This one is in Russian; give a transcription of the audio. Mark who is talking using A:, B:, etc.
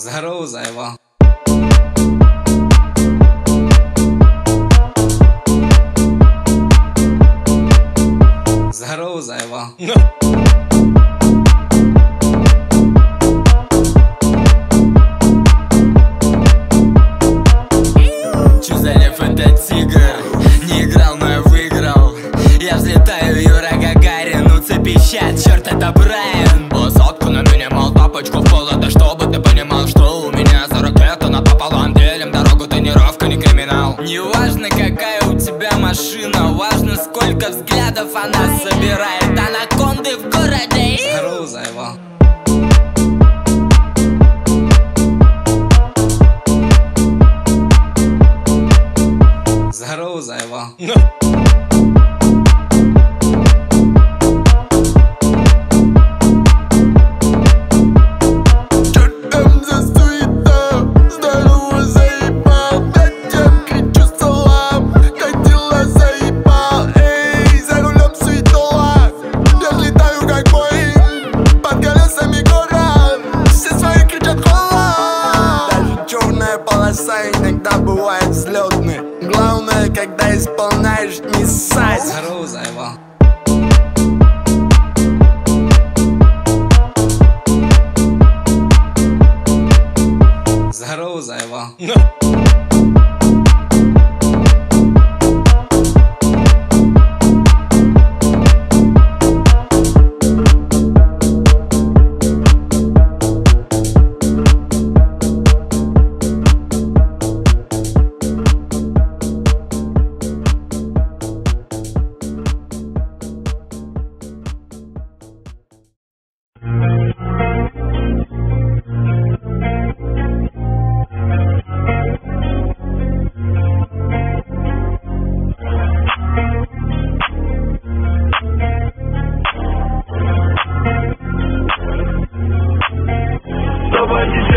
A: Здорово, заебал. Здорово, заебал.
B: Чё за лев, это тигр? Не играл, но я выиграл. Я взлетаю, Юра Гагарин. Уцепи щат, черт, это Брайан. Посадку на минимал, тапочку в пол. Это чтобы ты понимал, что у меня 40 лет, а напополам делим дорогу, тренировка, не криминал. Неважно, какая у тебя машина, важно, сколько взглядов она собирает. Анаконды в городе.
A: Здорово, заебал. Здорово, заебал.
C: Полоса иногда бывает взлетной. Главное, когда исполняешь, не ссать.
A: Здорово, заебал. Здорово, заебал.
D: Давайте